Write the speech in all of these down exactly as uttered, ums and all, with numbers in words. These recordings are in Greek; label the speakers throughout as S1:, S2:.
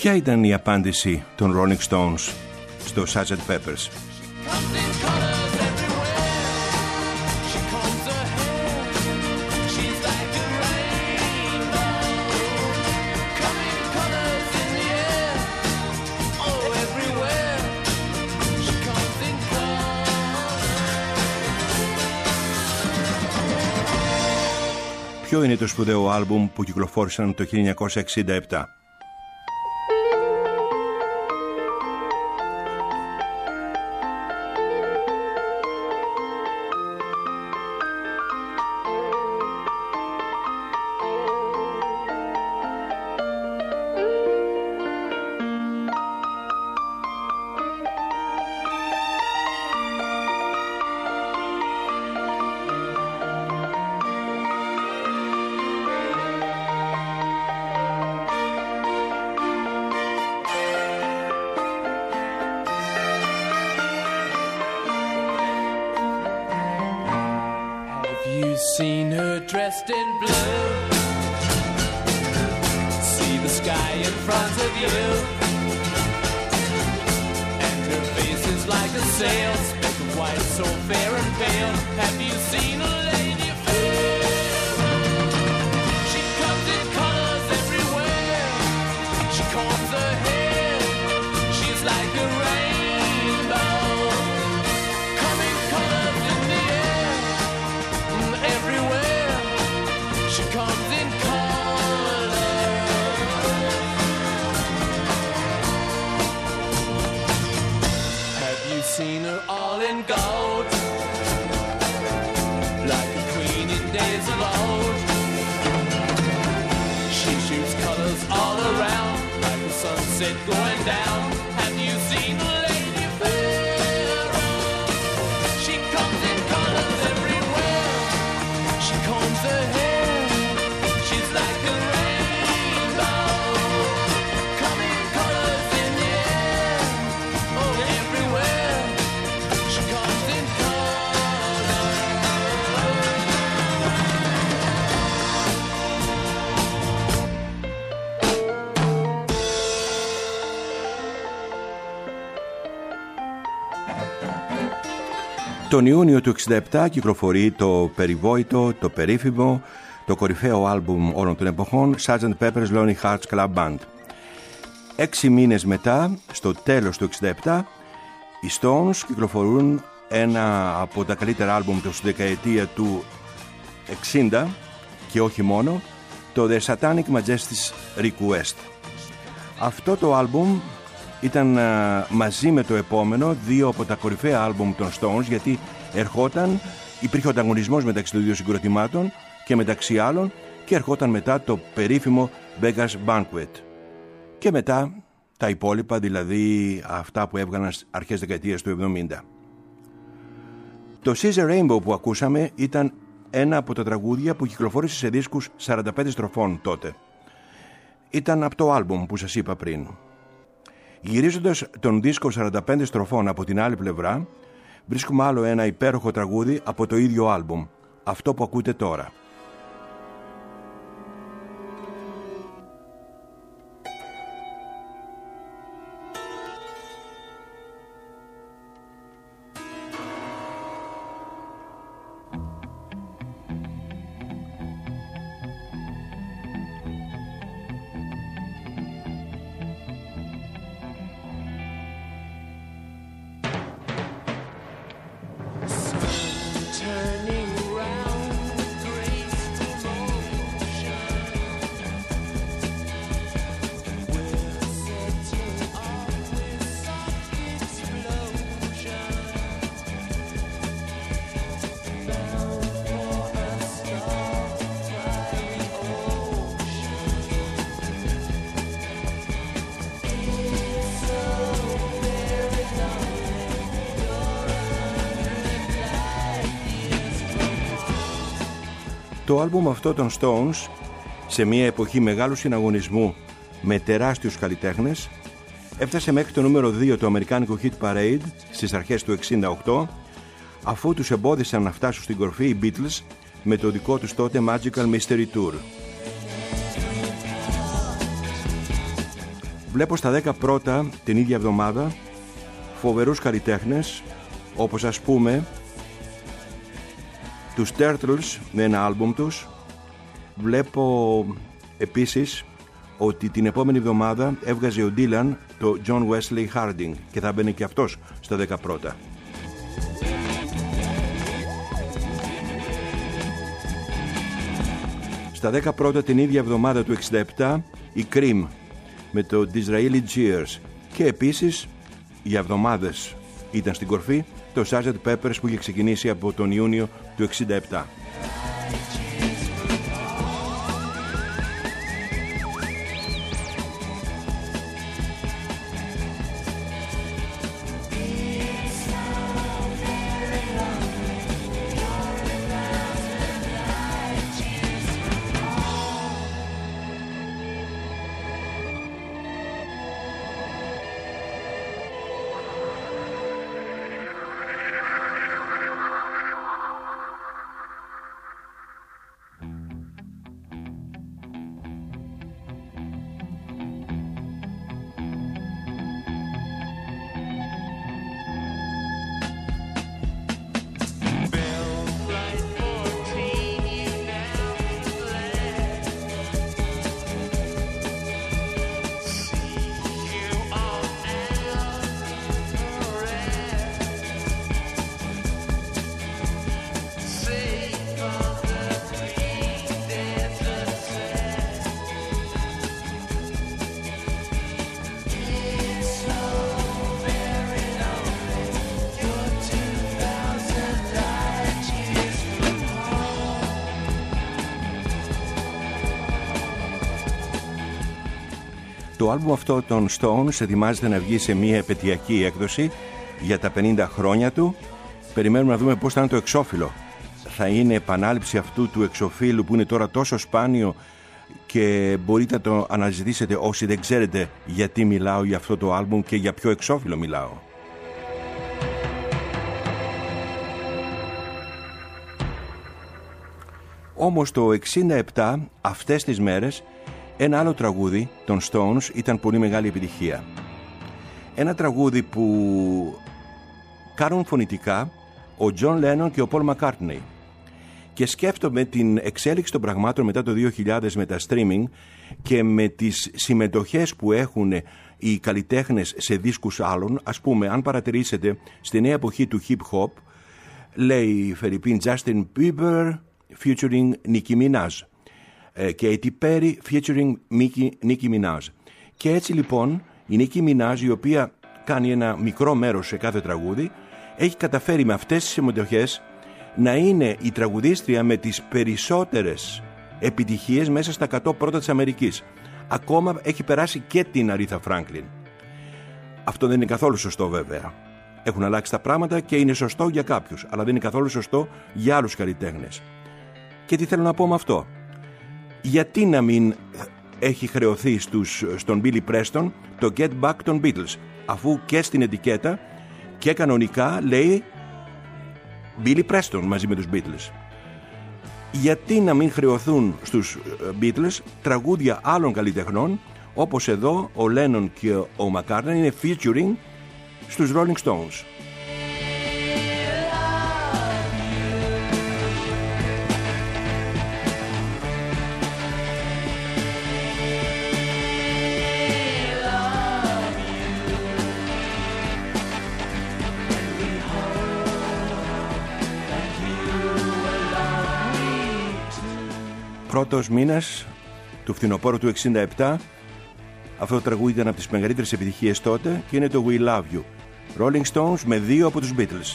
S1: Ποια ήταν η απάντηση των Rolling Stones στο σάρτζεντ Peppers? Ποιο είναι το σπουδαίο άλμπουμ που κυκλοφόρησαν το χίλια εννιακόσια εξήντα επτά?
S2: Seen her dressed in blue. See the sky in front of you, and her face is like a sail, speck of white, so fair and pale. Have you seen a lady fair? She comes in colors everywhere. She combs her hair. She's like a rainbow. Coming colors in the air. Everywhere she comes in color. Have you seen her all in gold, like a queen in days of old? She shoots colors all around, like the sunset going down. Have you seen a lady fair? She comes in colors everywhere. She combs her hair. She's like a rainbow. Coming colors in the air. Oh, everywhere. She comes in color.
S1: Τον Ιούνιο του εξήντα επτά κυκλοφορεί το περιβόητο, το περίφημο, το κορυφαίο άλμπουμ όλων των εποχών, σάρτζεντ Pepper's Lonely Hearts Club Band. Έξι μήνες μετά, στο τέλος του εξήντα επτά, οι Stones κυκλοφορούν ένα από τα καλύτερα άλμπουμ του στη δεκαετία του εξήντα και όχι μόνο, το The Satanic Majesty's Request. Αυτό το άλμπουμ ήταν α, μαζί με το επόμενο δύο από τα κορυφαία άλμπουμ των Stones, γιατί ερχόταν, υπήρχε ο ανταγωνισμός μεταξύ των δύο συγκροτημάτων και μεταξύ άλλων, και ερχόταν μετά το περίφημο Beggars Banquet και μετά τα υπόλοιπα, δηλαδή αυτά που έβγαλαν αρχές δεκαετίας του εβδομήντα. Το Caesar Rainbow που ακούσαμε ήταν ένα από τα τραγούδια που κυκλοφόρησε σε δίσκους σαράντα πέντε στροφών τότε. Ήταν από το άλμπουμ που σας είπα πριν. Γυρίζοντας τον δίσκο σαράντα πέντε στροφών από την άλλη πλευρά, βρίσκουμε άλλο ένα υπέροχο τραγούδι από το ίδιο άλμπουμ, αυτό που ακούτε τώρα. Το άλμπουμ αυτό των Stones, σε μια εποχή μεγάλου συναγωνισμού με τεράστιους καλλιτέχνες, έφτασε μέχρι το νούμερο δύο του αμερικάνικου Hit Parade στις αρχές του εξήντα οκτώ, αφού τους εμπόδισαν να φτάσουν στην κορφή οι Beatles με το δικό τους τότε Magical Mystery Tour. Βλέπω στα δέκα πρώτα την ίδια εβδομάδα φοβερούς καλλιτέχνες, όπως ας πούμε τους Turtles με ένα άλμπουμ τους. Βλέπω επίσης ότι την επόμενη εβδομάδα έβγαζε ο Dylan το John Wesley Harding και θα μπαίνει και αυτός στα δέκα πρώτα. Στα δέκα πρώτα την ίδια εβδομάδα του εξήντα επτά η Cream με το Disraeli Gears, και επίσης για εβδομάδες ήταν στην κορφή το σάρτζεντ Peppers που είχε ξεκινήσει από τον Ιούνιο του εξήντα επτά. Το άλμπουμ αυτό των Stones ετοιμάζεται να βγει σε μια επετειακή έκδοση για τα πενήντα χρόνια του. Περιμένουμε να δούμε πώς θα είναι το εξώφυλλο. Θα είναι επανάληψη αυτού του εξωφύλλου που είναι τώρα τόσο σπάνιο και μπορείτε να το αναζητήσετε όσοι δεν ξέρετε γιατί μιλάω για αυτό το άλμπουμ και για ποιο εξώφυλλο μιλάω. Όμως το εξήντα επτά, αυτές τις μέρες, ένα άλλο τραγούδι των Stones ήταν πολύ μεγάλη επιτυχία. Ένα τραγούδι που κάνουν φωνητικά ο John Lennon και ο Paul McCartney. Και σκέφτομαι την εξέλιξη των πραγμάτων μετά το δύο χιλιάδες με τα streaming και με τις συμμετοχές που έχουν οι καλλιτέχνες σε δίσκους άλλων. Ας πούμε, αν παρατηρήσετε, στη νέα εποχή του hip hop λέει φερειπίν Justin Bieber featuring Nicki Minaj, Katy Perry featuring Nicki Minaj. Και έτσι λοιπόν η Nicki Minaj, η οποία κάνει ένα μικρό μέρος σε κάθε τραγούδι, έχει καταφέρει με αυτές τις συμμετοχές να είναι η τραγουδίστρια με τις περισσότερες επιτυχίες μέσα στα εκατό πρώτα της Αμερικής. Ακόμα έχει περάσει και την Aretha Franklin. Αυτό δεν είναι καθόλου σωστό βέβαια. Έχουν αλλάξει τα πράγματα και είναι σωστό για κάποιους, αλλά δεν είναι καθόλου σωστό για άλλους καλλιτέχνες. Και τι θέλω να πω με αυτό? Γιατί να μην έχει χρεωθεί στους, στον Billy Preston το Get Back των Beatles, αφού και στην ετικέτα και κανονικά λέει Billy Preston μαζί με τους Beatles? Γιατί να μην χρεωθούν στους Beatles τραγούδια άλλων καλλιτεχνών, όπως εδώ ο Lennon και ο McCartney είναι featuring στους Rolling Stones? Πρώτος μήνας του φθινοπόρου του εξήντα επτά, αυτό το τραγούδι ήταν από τις μεγαλύτερες επιτυχίες τότε και είναι το We Love You. Rolling Stones με δύο από τους Beatles.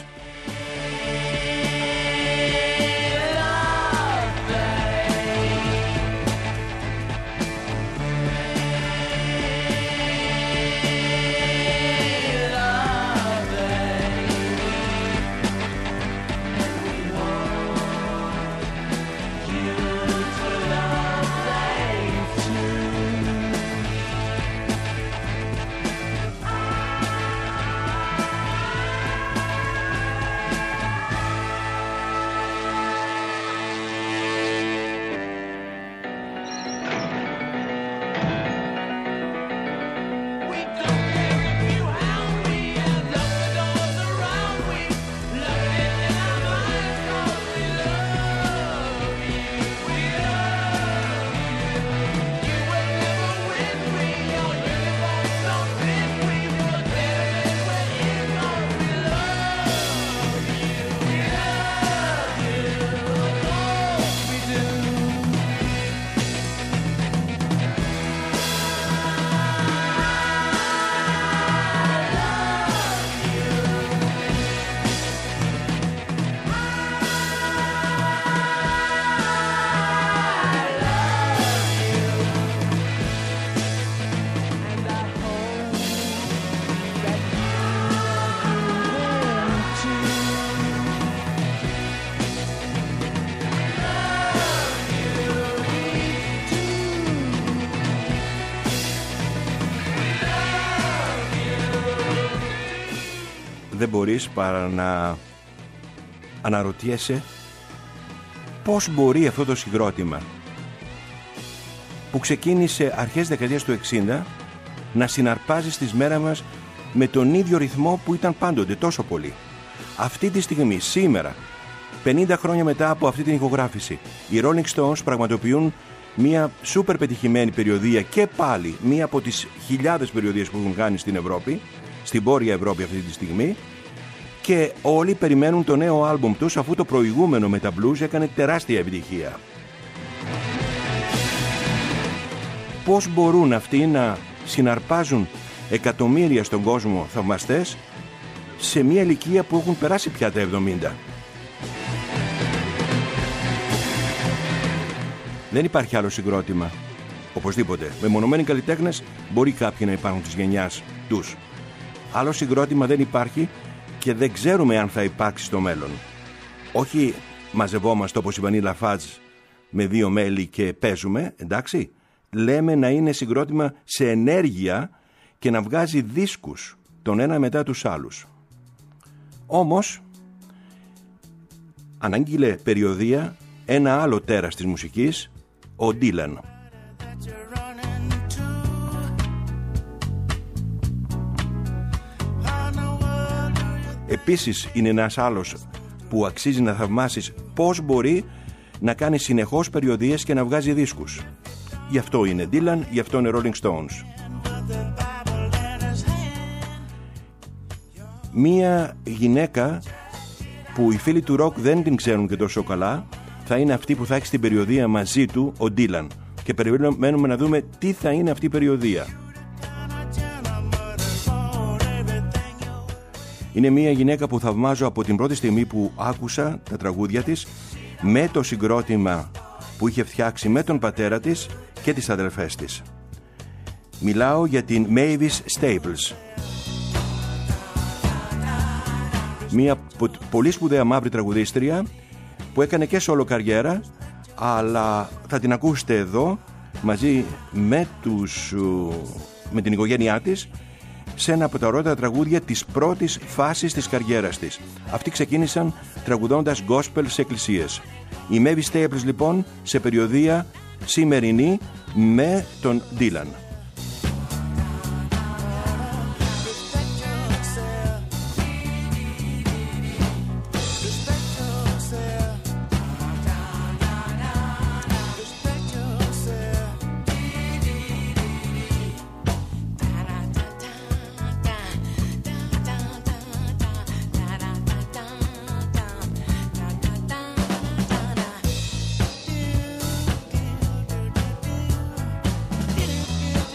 S1: δεν μπορείς παρά να αναρωτιέσαι πώς μπορεί αυτό το συγκρότημα που ξεκίνησε αρχές δεκαετίας του εξήντα να συναρπάζει στις μέρες μας με τον ίδιο ρυθμό που ήταν πάντοτε τόσο πολύ. Αυτή τη στιγμή, σήμερα, πενήντα χρόνια μετά από αυτή την ηχογράφηση, οι Rolling Stones πραγματοποιούν μια σούπερ πετυχημένη περιοδεία και πάλι μία από τις χιλιάδες περιοδίες που έχουν κάνει στην Ευρώπη, στην Βόρεια Ευρώπη αυτή τη στιγμή, και όλοι περιμένουν το νέο άλμπουμ τους, αφού το προηγούμενο με τα blues έκανε τεράστια επιτυχία. Πώς μπορούν αυτοί να συναρπάζουν εκατομμύρια στον κόσμο θαυμαστές σε μια ηλικία που έχουν περάσει πια τα εβδομήντα? Δεν υπάρχει άλλο συγκρότημα. Οπωσδήποτε. Μεμονωμένοι καλλιτέχνες μπορεί κάποιοι να υπάρχουν της γενιάς τους. Άλλο συγκρότημα δεν υπάρχει και δεν ξέρουμε αν θα υπάρξει στο μέλλον. Όχι μαζευόμαστε όπως η Vanilla Fudge με δύο μέλη και παίζουμε, εντάξει. Λέμε να είναι συγκρότημα σε ενέργεια και να βγάζει δίσκους τον ένα μετά τους άλλους. Όμως αναγγείλε περιοδεία ένα άλλο τέρας της μουσικής, ο Dylan. Επίσης είναι ένας άλλος που αξίζει να θαυμάσεις πώς μπορεί να κάνει συνεχώς περιοδίες και να βγάζει δίσκους. Γι' αυτό είναι Dylan, γι' αυτό είναι Rolling Stones. Μία γυναίκα που οι φίλοι του ροκ δεν την ξέρουν και τόσο καλά θα είναι αυτή που θα έχει στην περιοδεία μαζί του ο Dylan, και περιμένουμε να δούμε τι θα είναι αυτή η περιοδεία. Είναι μια γυναίκα που θαυμάζω από την πρώτη στιγμή που άκουσα τα τραγούδια της, με το συγκρότημα που είχε φτιάξει με τον πατέρα της και τις αδερφές της. Μιλάω για την Mavis Staples, μια πολύ σπουδαία μαύρη τραγουδίστρια που έκανε και solo καριέρα, αλλά θα την ακούσετε εδώ μαζί με, τους, με την οικογένειά της σε ένα από τα ωραία τραγούδια της πρώτης φάσης της καριέρας της. Αυτοί ξεκίνησαν τραγουδώντας gospel σε εκκλησίες. Η Mavis Staples λοιπόν σε περιοδεία σημερινή με τον Dylan.
S3: Did it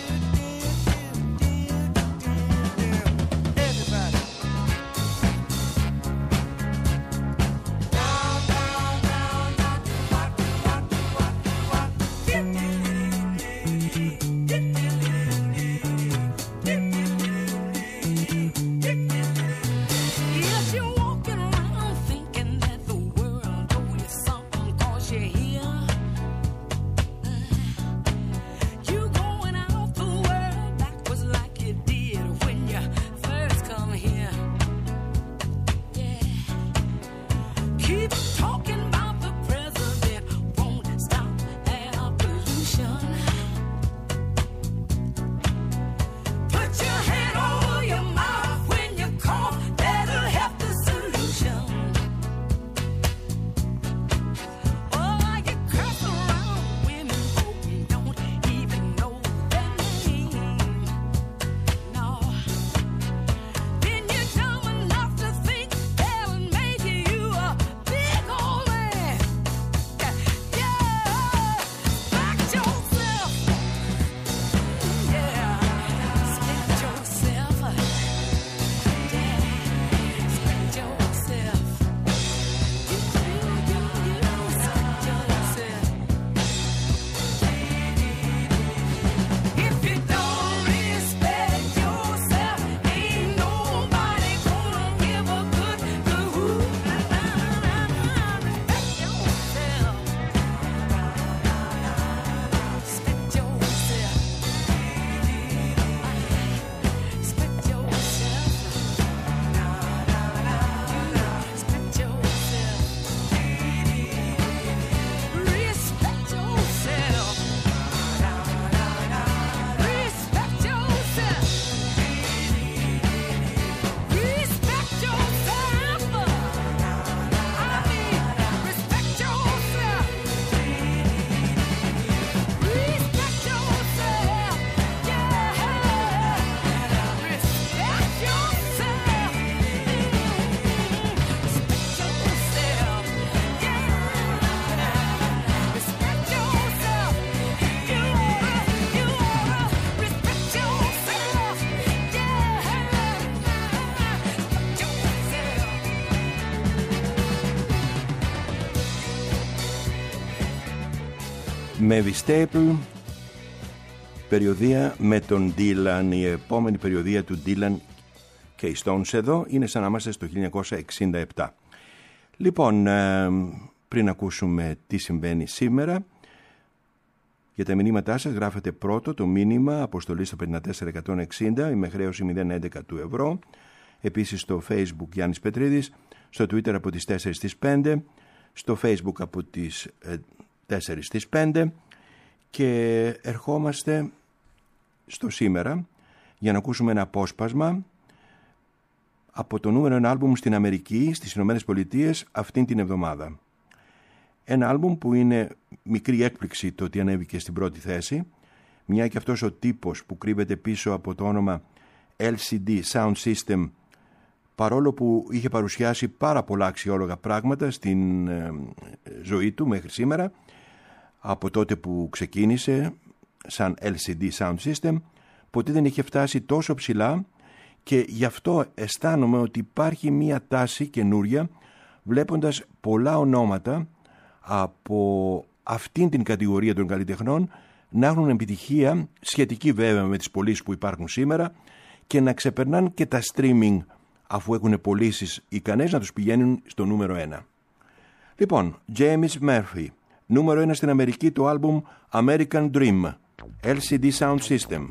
S1: Mavis Staple, περιοδεία με τον Dylan. Η επόμενη περιοδεία του Dylan και οι Stones εδώ είναι σαν να είμαστε στο χίλια εννιακόσια εξήντα επτά. Λοιπόν, πριν ακούσουμε τι συμβαίνει σήμερα, για τα μηνύματά σας γράφετε πρώτο το μήνυμα αποστολή στο πενήντα τέσσερα εκατόν εξήντα ή με χρέωση μηδέν έντεκα του ευρώ. Επίσης στο Facebook Γιάννης Πετρίδης, στο Twitter από τις τέσσερις στις πέντε, στο Facebook από τις τέσσερις στις πέντε, και ερχόμαστε στο σήμερα για να ακούσουμε ένα απόσπασμα από το νούμερο ένα άλμπουμ στην Αμερική, στις Ηνωμένες Πολιτείες αυτήν την εβδομάδα. Ένα άλμπουμ που είναι μικρή έκπληξη το ότι ανέβηκε στην πρώτη θέση, μια και αυτός ο τύπος που κρύβεται πίσω από το όνομα ελ σι ντι Sound System, παρόλο που είχε παρουσιάσει πάρα πολλά αξιόλογα πράγματα στην ε, ζωή του μέχρι σήμερα, από τότε που ξεκίνησε σαν ελ σι ντι Sound System, ποτέ δεν είχε φτάσει τόσο ψηλά, και γι' αυτό αισθάνομαι ότι υπάρχει μία τάση καινούρια, βλέποντας πολλά ονόματα από αυτήν την κατηγορία των καλλιτεχνών να έχουν επιτυχία σχετική βέβαια με τις πωλήσεις που υπάρχουν σήμερα και να ξεπερνάνε και τα streaming, αφού έχουν πωλήσεις ικανές να τους πηγαίνουν στο νούμερο ένα. Λοιπόν, James Murphy, νούμερο ένα στην Αμερική, το άλμπουμ American Dream, ελ σι ντι Sound System.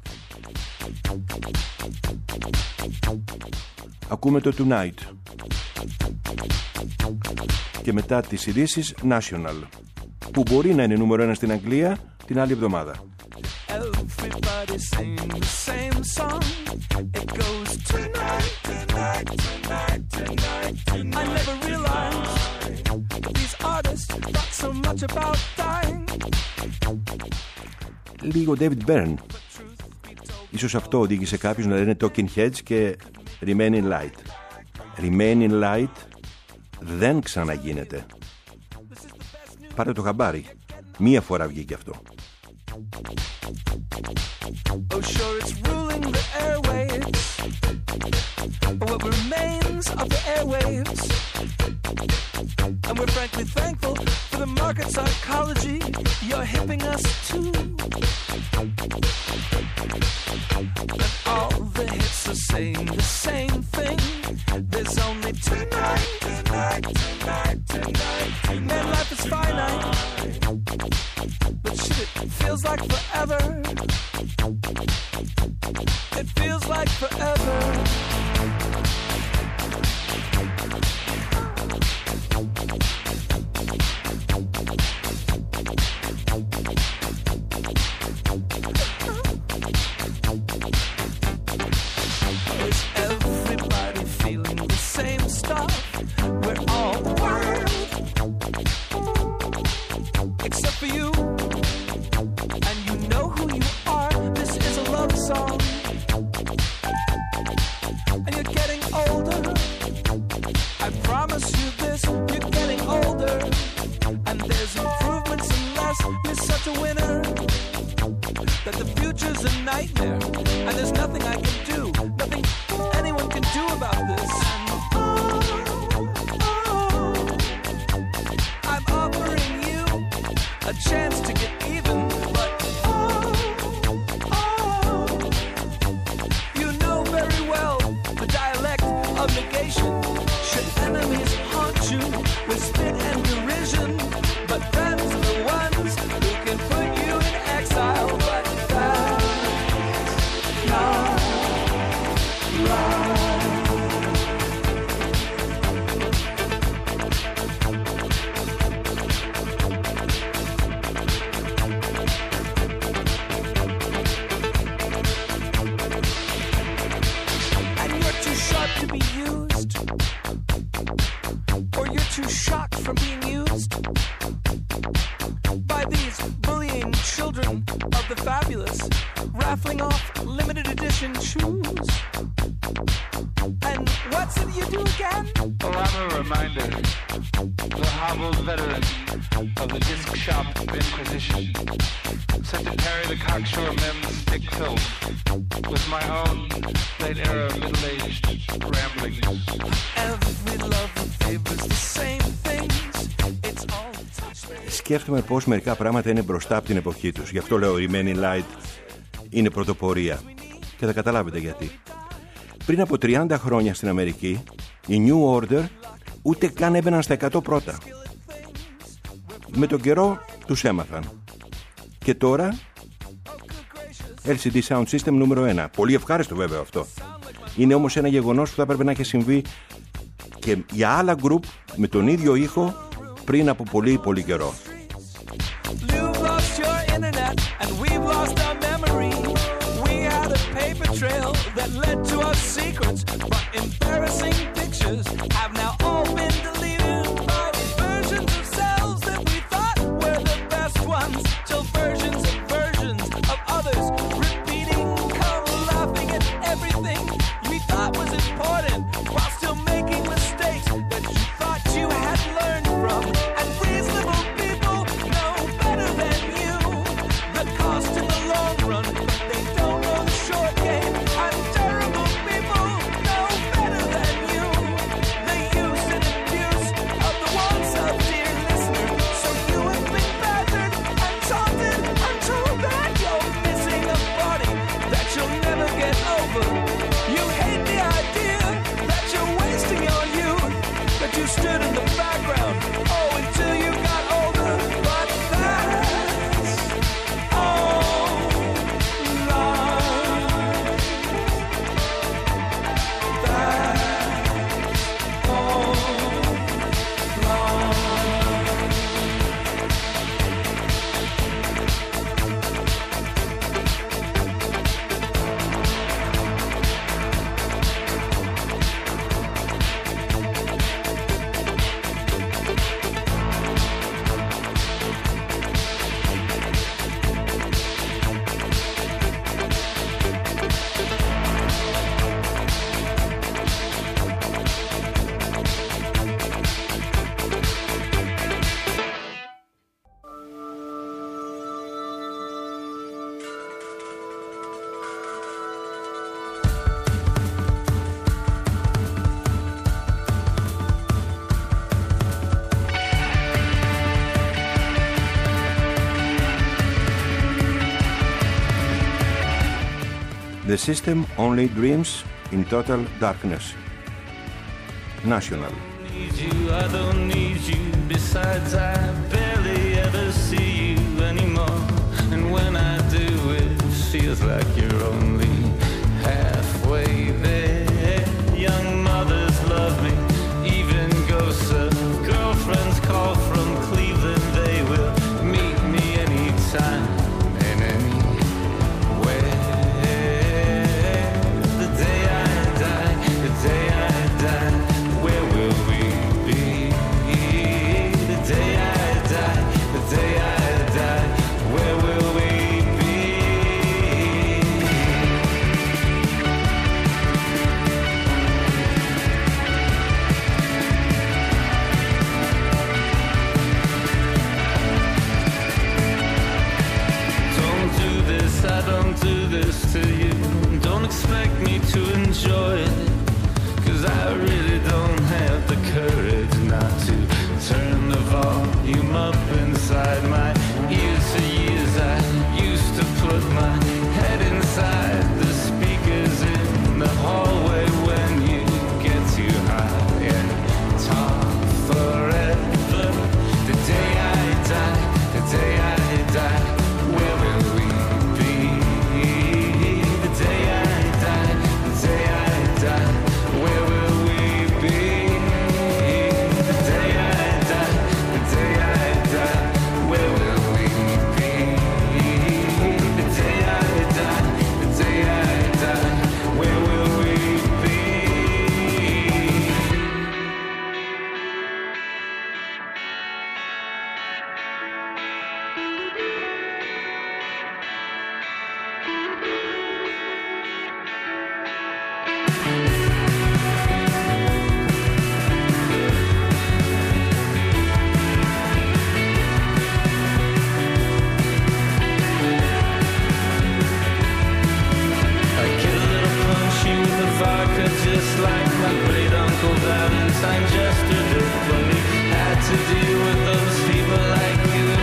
S1: Ακούμε το Tonight και μετά τις ειδήσεις National, που μπορεί να είναι νούμερο ένα στην Αγγλία την άλλη εβδομάδα.
S2: Everybody sing the same song. It goes tonight, tonight, tonight, tonight, tonight. I never realized these artists thought so much about dying.
S1: Λίγο David Byrne. Ίσως αυτό οδήγησε κάποιους να λένε Talking Heads και Remaining Light. Remaining Light δεν ξαναγίνεται. Πάρε το χαμπάρι. Μία φορά βγήκε αυτό.
S2: Oh, sure, it's ruling the airwaves, but what remains of the airwaves? And we're frankly thankful for the market psychology you're hipping us to. And all the hits are saying the same thing. There's only tonight, tonight, tonight, tonight, tonight. Man, life is finite, but shit, it feels like forever. It feels like forever. Is everybody feeling the same stuff? We're all wild, except for you. And you know who you are. This is a love song. And you're getting older. I promise you this, you're getting older. And there's improvements unless you're such a winner. That the future's a nightmare. And there's nothing I can do, nothing anyone can do about this. I'm offering you a chance to get even, but you know very well the dialect of negation. Should enemies haunt you with spit and derision, but friends are the ones who can put you in exile. But that's not right. And you're too sharp to be used, or you're too shocked from being used by these bullying children of the fabulous, raffling off limited edition shoes. And what's it you do again?
S3: Oh, I'm a reminder, the hobbled veteran of the disc shop inquisition, set to carry the cocksure men's stick filth with my own late-era middle-aged ramblings.
S2: Every love favors the same things. It's all touch.
S1: σκέφτομαι πως μερικά πράγματα είναι μπροστά από την εποχή τους. Γι' αυτό λέω Remaining Light είναι πρωτοπορία. Και θα καταλάβετε γιατί. Πριν από τριάντα χρόνια στην Αμερική, οι New Order ούτε καν έμπαιναν στα εκατό πρώτα. Με τον καιρό τους έμαθαν. Και τώρα ελ σι ντι Sound System νούμερο ένα. Πολύ ευχάριστο βέβαια αυτό. Είναι όμως ένα γεγονός που θα έπρεπε να έχει συμβεί και για άλλα group με τον ίδιο ήχο πριν από πολύ πολύ καιρό. The system only dreams in total darkness. National.
S4: I don't need you, I don't need you. Besides, I barely ever see you anymore. And when I do, it feels like you're only halfway there. Young mothers love me, even ghosts of girlfriends call from Cleveland. They will meet me anytime. Expect me to enjoy it, 'cause I really don't have the courage not to turn the volume up inside my ears. For years I used to put my head inside the speakers in the hallway when you get too high and talk forever. The day I die, the day I die, where will we be? The day I Say I die, where will we be? The day I die, the day I die, where will we be? The day I die, the day I die, where will we be? Just like my great uncle Valentine just did when he had to deal with those people like you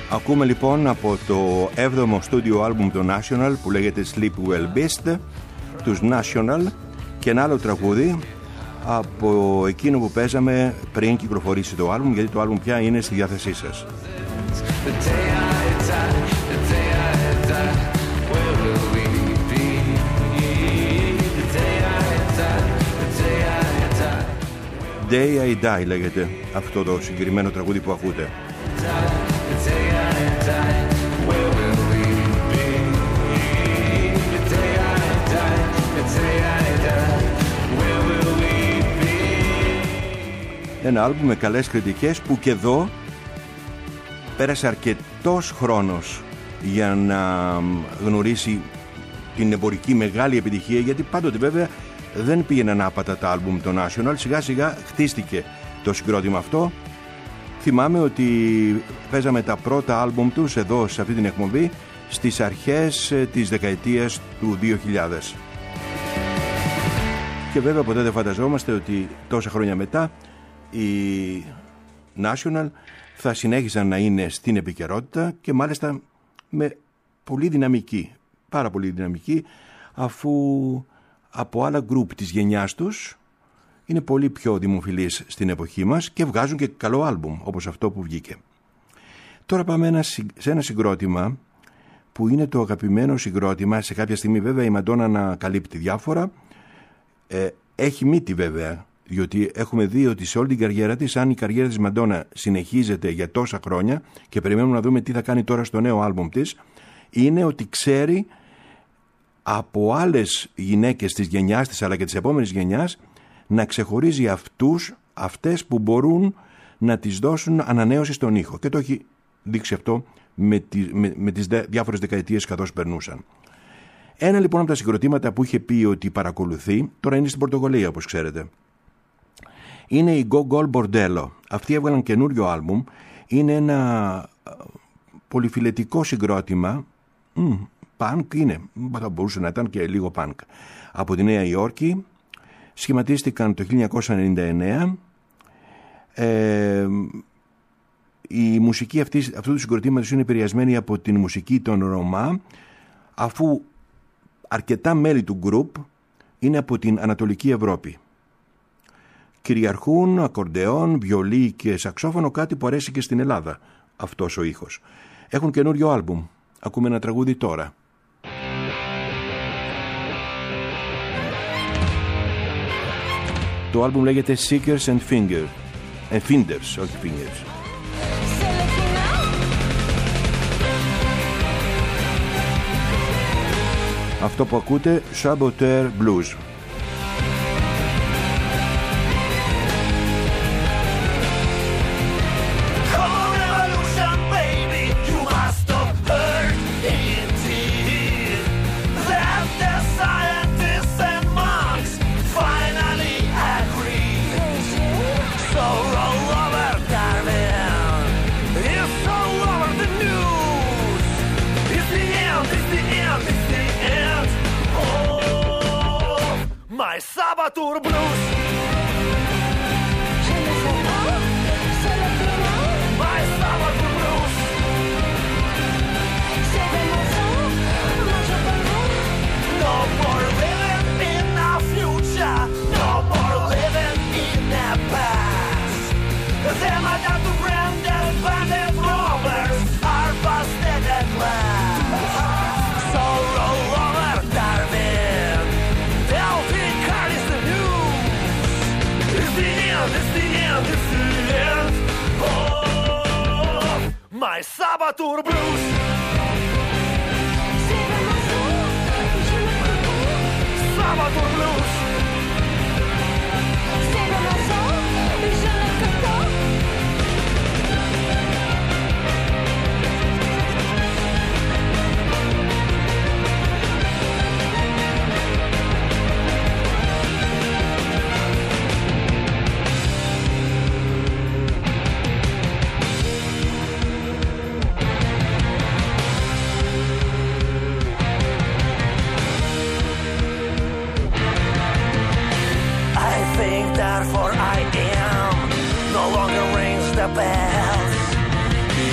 S1: Ακούμε λοιπόν από το έβδομο στούντιο άλμπουμ του National που λέγεται Sleep Well Beast, τους National, και ένα άλλο τραγούδι από εκείνο που παίζαμε πριν κυκλοφορήσει το άλμπουμ, γιατί το άλμπουμ πια είναι στη διάθεσή σας. Day I Die λέγεται αυτό το συγκεκριμένο τραγούδι που ακούτε. Ένα άλμπουμ με καλές κριτικές που και εδώ πέρασε αρκετός χρόνος για να γνωρίσει την εμπορική μεγάλη επιτυχία, γιατί πάντοτε βέβαια δεν πήγαιναν άπατα τα άλμπουμ των National, σιγά σιγά χτίστηκε το συγκρότημα αυτό. Θυμάμαι ότι παίζαμε τα πρώτα άλμπουμ τους εδώ σε αυτή την εκπομπή στις αρχές της δεκαετίας του δύο χιλιάδες. Και βέβαια ποτέ δεν φανταζόμαστε ότι τόσα χρόνια μετά οι National θα συνέχιζαν να είναι στην επικαιρότητα και μάλιστα με πολύ δυναμική, πάρα πολύ δυναμική, αφού από άλλα γκρουπ της γενιάς τους είναι πολύ πιο δημοφιλείς στην εποχή μας και βγάζουν και καλό άλμπουμ όπως αυτό που βγήκε. Τώρα πάμε ένα, σε ένα συγκρότημα που είναι το αγαπημένο συγκρότημα. Σε κάποια στιγμή βέβαια η Μαντόνα ανακαλύπτει διάφορα, ε, έχει μύτη βέβαια, διότι έχουμε δει ότι σε όλη την καριέρα της, αν η καριέρα της Μαντόνα συνεχίζεται για τόσα χρόνια και περιμένουμε να δούμε τι θα κάνει τώρα στο νέο άλμπουμ της, είναι ότι ξέρει από άλλες γυναίκες της γενιάς της αλλά και της επόμενης γενιάς να ξεχωρίζει αυτούς, αυτές που μπορούν να τις δώσουν ανανέωση στον ήχο, και το έχει δείξει αυτό με, τη, με, με τις δε, διάφορες δεκαετίες καθώς περνούσαν. Ένα λοιπόν από τα συγκροτήματα που είχε πει ότι παρακολουθεί, τώρα είναι στην Πορτογαλία όπως ξέρετε, είναι η Gogol Bordello. Αυτοί έβγαλαν καινούριο άλμπουμ, είναι ένα πολυφιλετικό συγκρότημα, mm, punk είναι, θα μπορούσε να ήταν και λίγο punk, από τη Νέα Υόρκη. Σχηματίστηκαν το χίλια εννιακόσια ενενήντα εννέα. Ε, η μουσική αυτή, αυτού του συγκροτήματος είναι επηρεασμένη από την μουσική των Ρωμά, αφού αρκετά μέλη του group είναι από την Ανατολική Ευρώπη. Κυριαρχούν ακορντεόν, βιολί και σαξόφωνο, κάτι που αρέσει και στην Ελλάδα αυτός ο ήχος. Έχουν καινούριο άλμπουμ. Ακούμε ένα τραγούδι τώρα. Το άλμπουμ λέγεται Seekers and Fingers. Ε, Finders, όχι Fingers. Αυτό που ακούτε, Saboteur Blues.
S2: Saboteur Blues. Je ne sais pas, c'est le final. My Saboteur Blues. C'est de mon sang, moi je peux. No more living in the future, no more living in the past. Them are not the branded bandit robbers are busted at last. So roll over, Darwin. They'll think it's the end, it's the end. Oh, my Saboteur Blues. Saboteur Blues.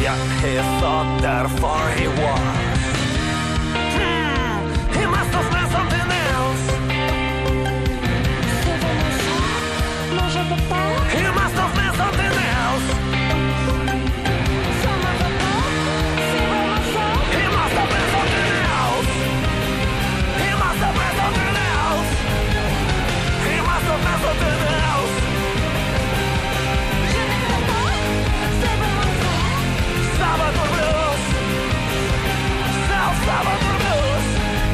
S5: Yet he thought therefore he was. Hmm, he must have meant something else. He must have meant something else. He must have meant something else. He must have meant something else. He must have meant something else. Salvador Blues. South Salvador Blues.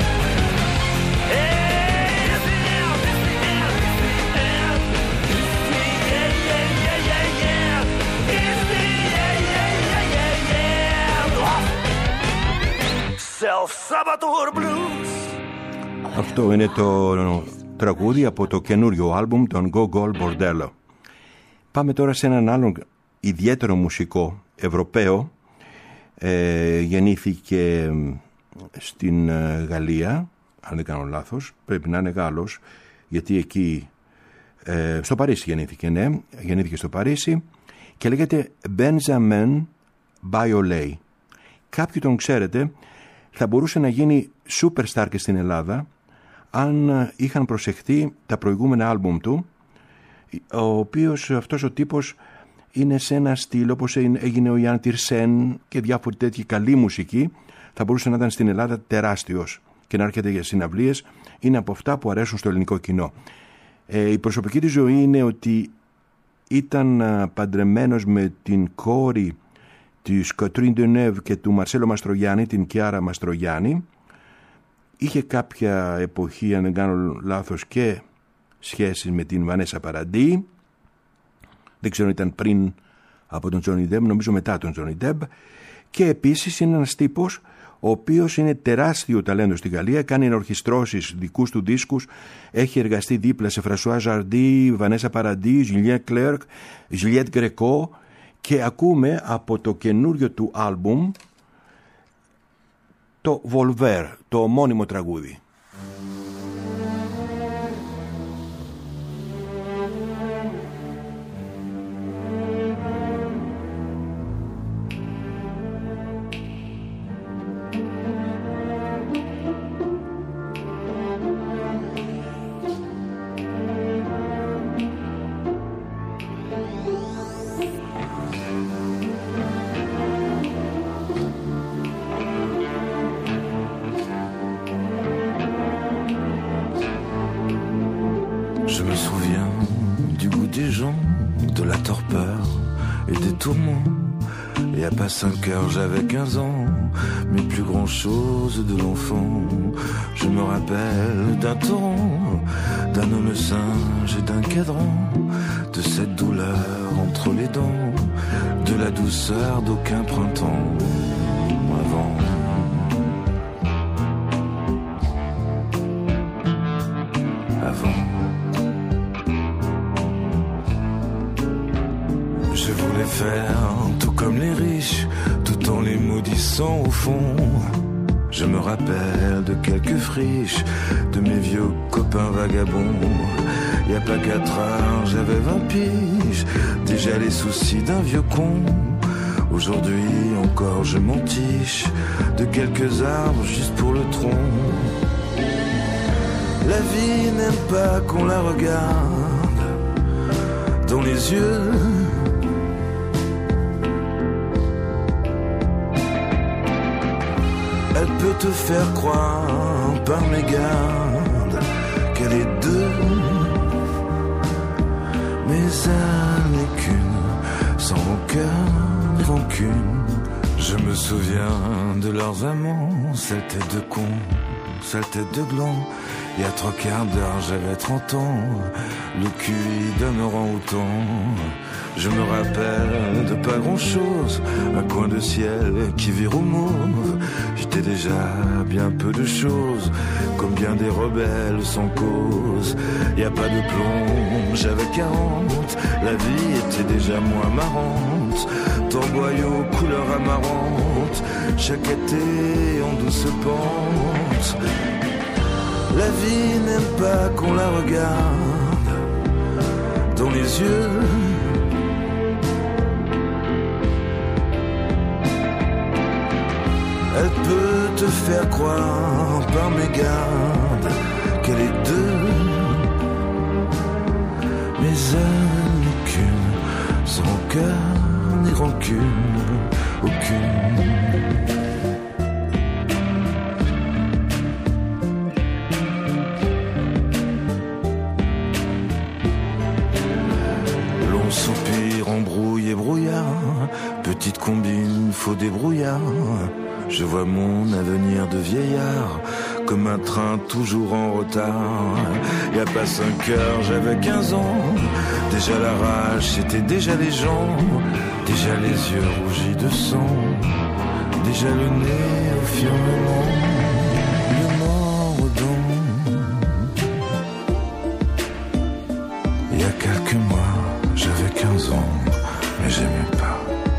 S5: It's the end, it's the end, it's the end. It's the yeah, yeah, yeah, yeah, yeah. It's the yeah, yeah, yeah, yeah, yeah. South Salvador Blues.
S1: Αυτό είναι το τραγούδι από το καινούριο άλμπουμ των Gogol Bordello. Πάμε τώρα σε έναν άλλον ιδιαίτερο μουσικό Ευρωπαίο. Ε, γεννήθηκε στην Γαλλία, αν δεν κάνω λάθος, πρέπει να είναι Γάλλος, γιατί εκεί ε, στο Παρίσι γεννήθηκε, ναι, γεννήθηκε στο Παρίσι και λέγεται Benjamin Biolay. Κάποιοι τον ξέρετε, θα μπορούσε να γίνει superstar και στην Ελλάδα αν είχαν προσεχθεί τα προηγούμενα άλμπουμ του, ο οποίος αυτός ο τύπος είναι σε ένα στυλ όπως έγινε ο Ιαν Τιρσέν και διάφοροι τέτοιοι καλή μουσική, θα μπορούσε να ήταν στην Ελλάδα τεράστιος και να έρχεται για συναυλίες. Είναι από αυτά που αρέσουν στο ελληνικό κοινό. Ε, η προσωπική της ζωή είναι ότι ήταν παντρεμένος με την κόρη της Κατρίν Ντενεύ και του Μαρσέλο Μαστρογιάννη, την Κιάρα Μαστρογιάννη. Είχε κάποια εποχή, αν δεν κάνω λάθος, και σχέσεις με την Βανέσα Παραντί. Δεν ξέρω αν ήταν πριν από τον Τζόνι Ντεμπ, νομίζω μετά τον Τζόνι Ντεμπ. Και επίσης είναι ένας τύπος ο οποίος είναι τεράστιο ταλέντο στη Γαλλία, κάνει ενορχιστρώσεις δικούς του δίσκους, έχει εργαστεί δίπλα σε Φρασουά Ζαρντί, Βανέσα Παραντί, Ζιλιέτ Κλέρκ, Ζιλιέτ Γκρεκό, και ακούμε από το καινούριο του άλμπουμ το Volver, το ομώνυμο τραγούδι.
S4: Je me souviens du goût des gens, de la torpeur et des tourments. Il n'y a pas cinq heures, j'avais quinze ans, mais plus grand chose de l'enfant. Je me rappelle d'un torrent, d'un homme singe et d'un cadran, de cette douleur entre les dents, de la douceur d'aucun printemps avant. Avant. Je voulais faire tout comme les riches, tout en les maudissant au fond. Je me rappelle de quelques friches, de mes vieux copains vagabonds. Y a pas quatre heures, j'avais vingt piges, déjà les soucis d'un vieux con. Aujourd'hui encore je m'entiche de quelques arbres juste pour le tronc. La vie n'aime pas qu'on la regarde dans les yeux. Elle peut te faire croire par mégarde qu'elle est deux, mais elle n'est qu'une, sans rancœur ni rancune. Je me souviens de leurs amants, sale tête de con, sale tête de gland. Il y a trois quarts d'heure, j'avais trente ans, le cul d'un orang-outan. Je me rappelle de pas grand-chose, un coin de ciel qui vire au mauve. J'étais déjà bien peu de choses, comme bien des rebelles sans cause. Y a pas de plomb, j'avais quarante, la vie était déjà moins marrante. Tant boyau, couleur amarante, chaque été en douce pente. La vie n'aime pas qu'on la regarde dans les yeux.
S6: faire croire par mégarde qu'elle est deux, mais elle n'est qu'une, sans cœur ni rancune aucune. L'on soupire, embrouille et brouillard, petite combine, faux débrouillard. Je vois mon avenir de vieillard comme un train toujours en retard. Y a pas cinq heures, j'avais quinze ans. Déjà la rage, c'était déjà les gens. Déjà les yeux rougis de sang. Déjà le nez au firmament. Le mordant. Il y a quelques mois, j'avais quinze ans, mais j'aimais pas.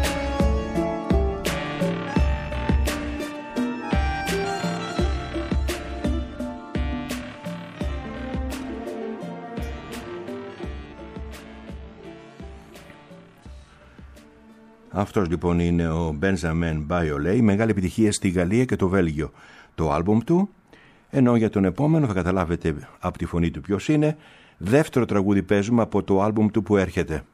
S1: Αυτός λοιπόν είναι ο Benjamin Biolay, μεγάλη επιτυχία στη Γαλλία και το Βέλγιο το άλμπουμ του, ενώ για τον επόμενο θα καταλάβετε από τη φωνή του ποιος είναι. Δεύτερο τραγούδι παίζουμε από το άλμπουμ του που έρχεται.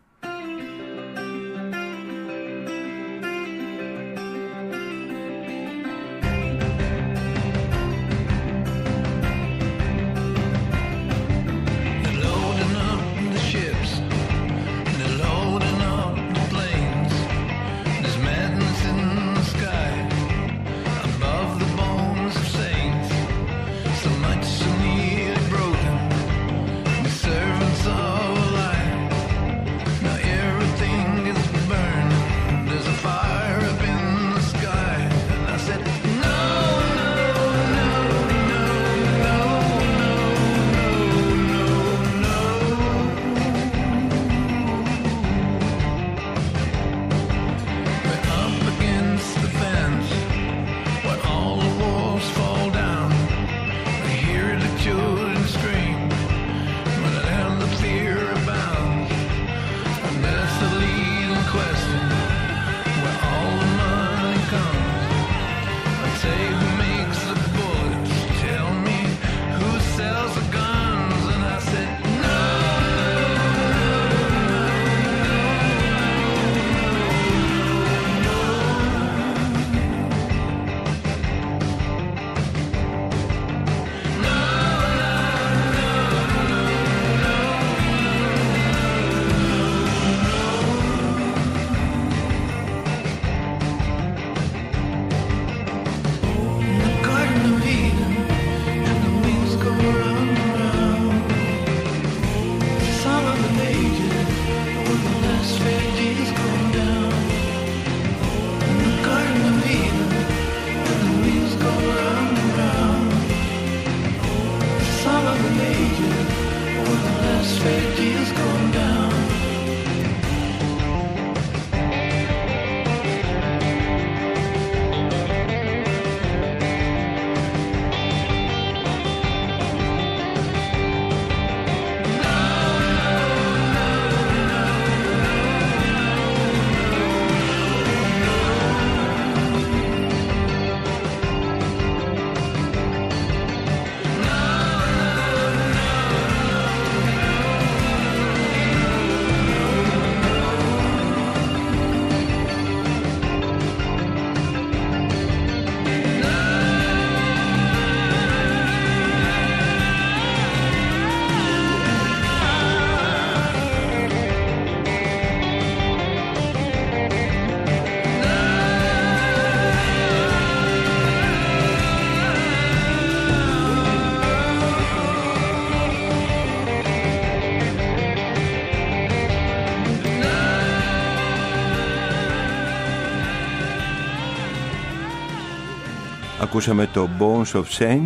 S1: Ακούσαμε το Bones of Shame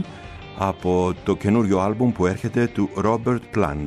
S1: από το καινούριο άλμπουμ που έρχεται του Robert Plant.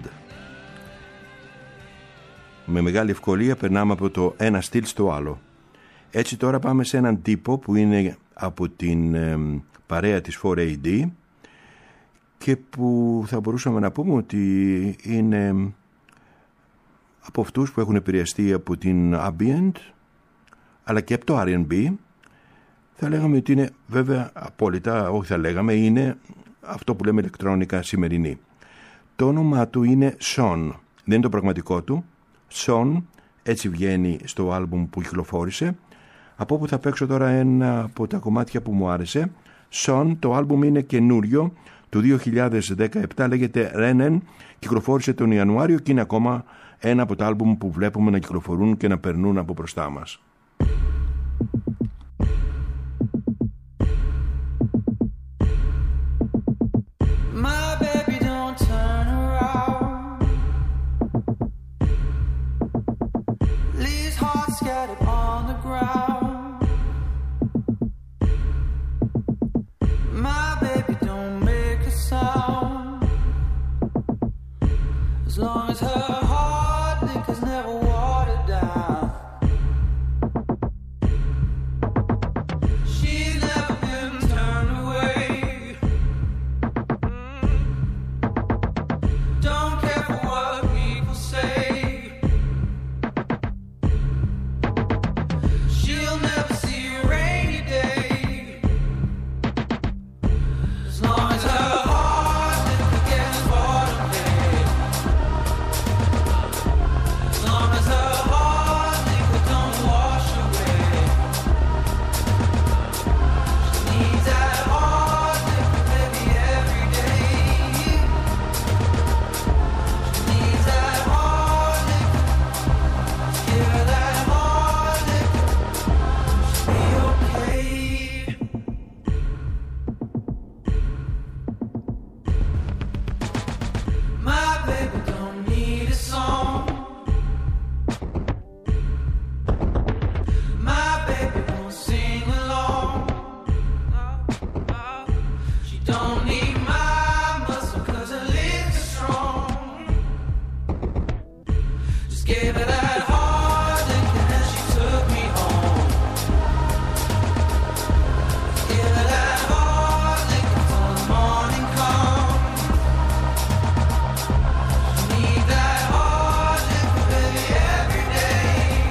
S1: Με μεγάλη ευκολία περνάμε από το ένα στυλ στο άλλο. Έτσι τώρα πάμε σε έναν τύπο που είναι από την ε, παρέα της φορ έι ντι και που θα μπορούσαμε να πούμε ότι είναι από αυτούς που έχουν επηρεαστεί από την ambient αλλά και από το αρ εντ μπι. θα λέγαμε ότι είναι βέβαια απόλυτα, όχι θα λέγαμε, είναι αυτό που λέμε ηλεκτρόνικα σημερινή. Το όνομά του είναι Sean, δεν είναι το πραγματικό του. Sean, έτσι βγαίνει στο άλμπουμ που κυκλοφόρησε, από όπου θα παίξω τώρα ένα από τα κομμάτια που μου άρεσε. Sean, το άλμπουμ είναι καινούριο, του δύο χιλιάδες δεκαεπτά, λέγεται Rennen, κυκλοφόρησε τον Ιανουάριο και είναι ακόμα ένα από τα άλμπουμ που βλέπουμε να κυκλοφορούν και να περνούν από μπροστά μας.
S7: As long as her heart liquor's never watered down, she's never been turned away. Don't care for what people say. She'll never see a rainy day. As long as her heart liquor gets watered down. As long as her heart liquor don't wash away. She needs that heart liquor, baby, every day. She needs that heart liquor. Give her that heart liquor. She'll be okay. My baby don't need a song. My baby won't sing along. She don't need my muscle 'cause her lips are strong. Just gave her that heart liquor and she took me home. Give her that heart liquor till the morning comes. Need that heart liquor, baby, every day.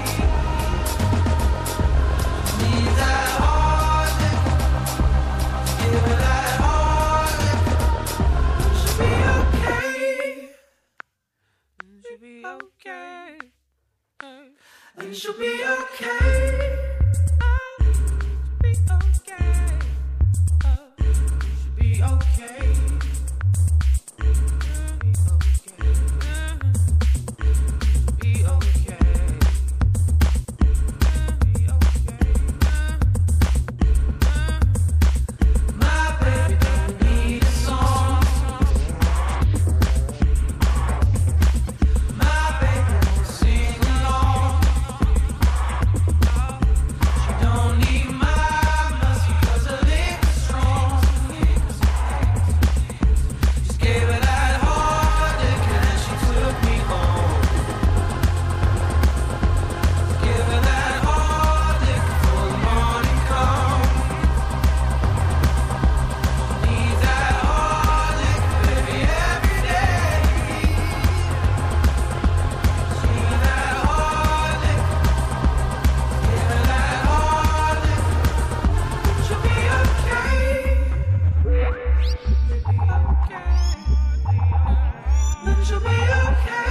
S7: Need that heart liquor. Give her that heart liquor. She'll be okay. She'll be okay. And she'll be okay. She'll be okay. Be okay. My baby don't need a song. My baby won't sing along. She don't need my muscle 'cause her lips are strong. Just gave her that heart liquor and she took me home. Give her that heart liquor till the morning comes. Need that heart liquor, baby, every day. Need that heart liquor. Give her that heart liquor. She'll be okay. Then she'll be okay.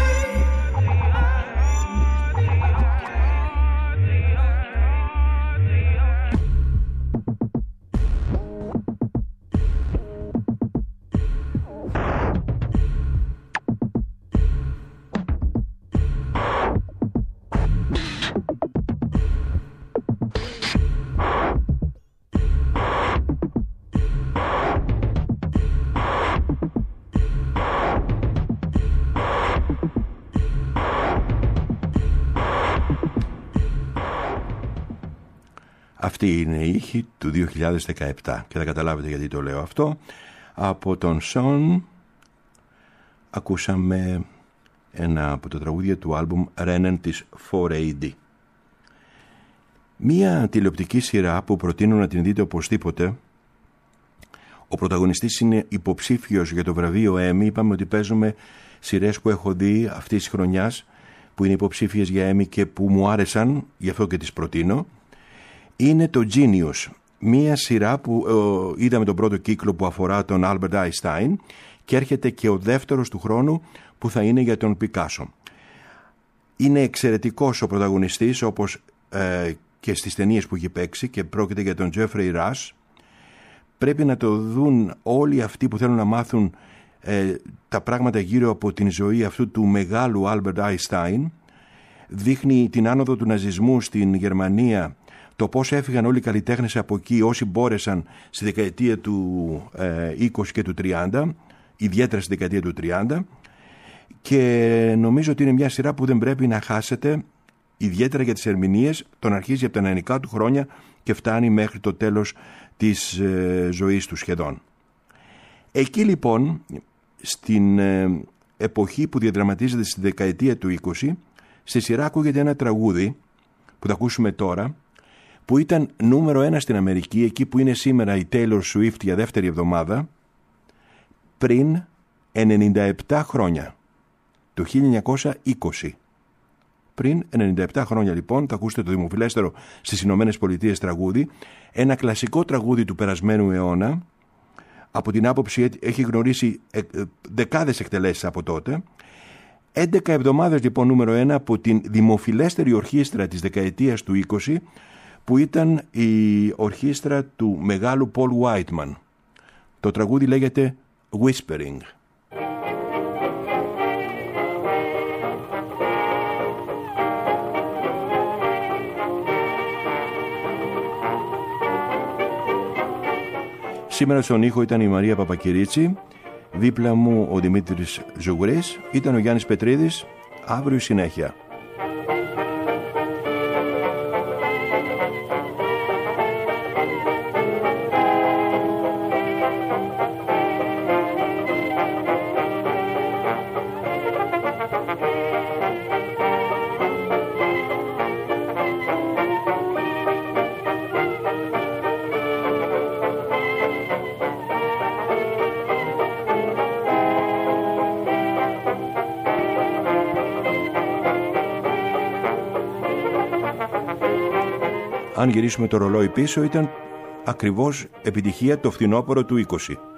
S1: Αυτή είναι η ήχη του δύο χιλιάδες δεκαεπτά και θα καταλάβετε γιατί το λέω αυτό. Από τον Sean ακούσαμε ένα από τα τραγούδια του άλμπουμ Rennen της φορ έι ντι. Μία τηλεοπτική σειρά που προτείνω να την δείτε οπωσδήποτε. Ο πρωταγωνιστής είναι υποψήφιος για το βραβείο Emmy. Είπαμε ότι παίζουμε σειρές που έχω δει αυτής της χρονιάς που είναι υποψήφιες για Emmy και που μου άρεσαν, γι' αυτό και τις προτείνω. Είναι το Genius. μία σειρά που ε, είδαμε τον πρώτο κύκλο που αφορά τον Albert Einstein και έρχεται και ο δεύτερος του χρόνου που θα είναι για τον Πικάσο. Είναι εξαιρετικός ο πρωταγωνιστής, όπως ε, και στις ταινίες που έχει παίξει, και πρόκειται για τον Jeffrey Rush. Πρέπει να το δουν όλοι αυτοί που θέλουν να μάθουν ε, τα πράγματα γύρω από την ζωή αυτού του μεγάλου Albert Einstein. Δείχνει την άνοδο του ναζισμού στην Γερμανία, το πώς έφυγαν όλοι οι καλλιτέχνες από εκεί, όσοι μπόρεσαν στη δεκαετία του ε, είκοσι και του τριάντα, ιδιαίτερα στη δεκαετία του τριάντα, και νομίζω ότι είναι μια σειρά που δεν πρέπει να χάσετε, ιδιαίτερα για τις ερμηνείες. Τον αρχίζει από τα νεανικά του χρόνια και φτάνει μέχρι το τέλος της ε, ζωής του σχεδόν. Εκεί λοιπόν, στην ε, εποχή που διαδραματίζεται στη δεκαετία του είκοσι, στη σειρά ακούγεται ένα τραγούδι που θα ακούσουμε τώρα, που ήταν νούμερο ένα στην Αμερική, εκεί που είναι σήμερα η Taylor Swift για δεύτερη εβδομάδα, πριν ενενήντα επτά χρόνια, το χίλια εννιακόσια είκοσι. Πριν ενενήντα επτά χρόνια λοιπόν θα ακούσετε το δημοφιλέστερο στις Ηνωμένες Πολιτείες τραγούδι, ένα κλασικό τραγούδι του περασμένου αιώνα, από την άποψη έχει γνωρίσει δεκάδες εκτελέσεις από τότε. έντεκα εβδομάδες λοιπόν νούμερο ένα από την δημοφιλέστερη ορχήστρα της δεκαετίας του είκοσι, που ήταν η ορχήστρα του μεγάλου Paul Whiteman. Το τραγούδι λέγεται Whispering. Σήμερα στον ήχο ήταν η Μαρία Παπακυρίτσι, δίπλα μου ο Δημήτρης Ζουγρής, ήταν ο Γιάννης Πετρίδης. Αύριο η συνέχεια. Αν γυρίσουμε το ρολόι πίσω, ήταν ακριβώς επιτυχία το φθινόπωρο του είκοσι.